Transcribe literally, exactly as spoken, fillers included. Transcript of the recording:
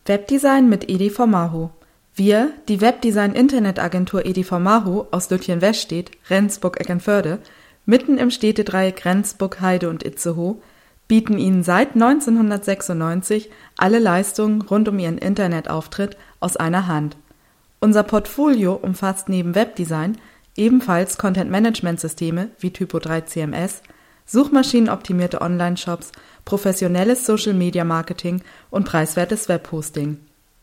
Webdesign mit Ediformaho. Wir, die Webdesign-Internetagentur Ediformaho aus Lütjenweststedt, Rendsburg-Eckernförde, mitten im Städtedreieck Rendsburg, Heide und Itzehoe, bieten Ihnen seit neunzehnhundertsechsundneunzig alle Leistungen rund um Ihren Internetauftritt aus einer Hand. Unser Portfolio umfasst neben Webdesign ebenfalls Content-Management-Systeme wie Typo drei C M S, suchmaschinenoptimierte Online-Shops, professionelles Social-Media-Marketing und preiswertes Webhosting.